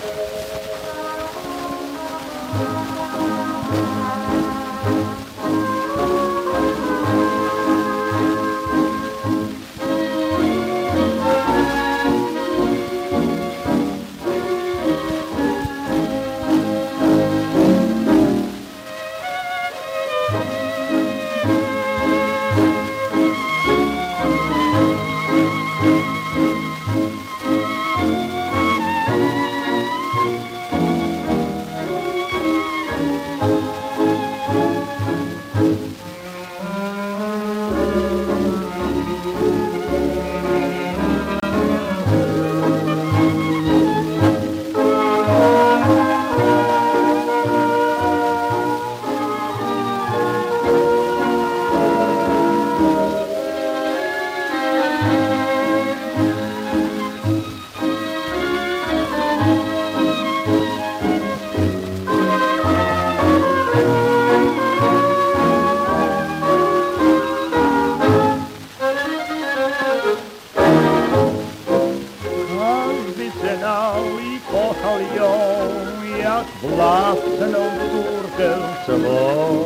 I kochał ją jak własną córkę swą.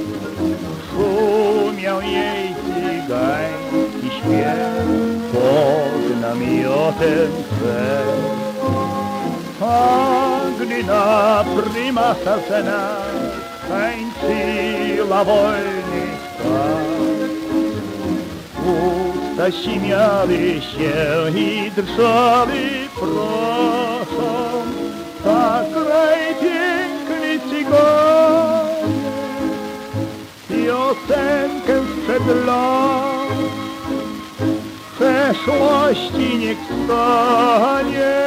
Szumiał jej cygański śpiew pod namiotem twym. A gdy na prima scena tańczyła wolny stan, usta ściemiały się i drżały proszą, tak kraj piękny cygonie, piosenkę sprzed lat, przeszłości niech stanie,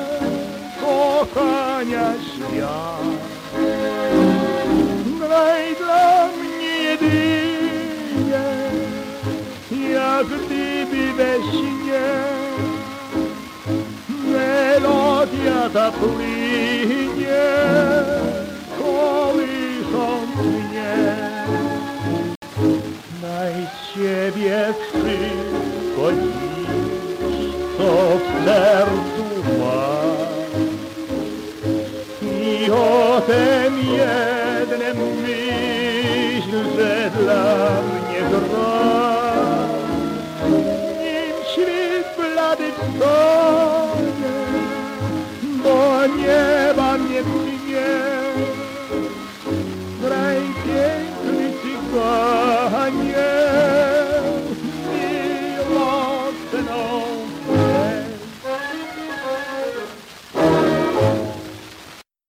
kochania świat. Graj dla mnie jedynie, jak gdyby we śnie, melodia ta płynie, kołysząc mnie. Daj z siebie wszystko dziś, co w sercu masz, i o tym jednym myśl, że dla mnie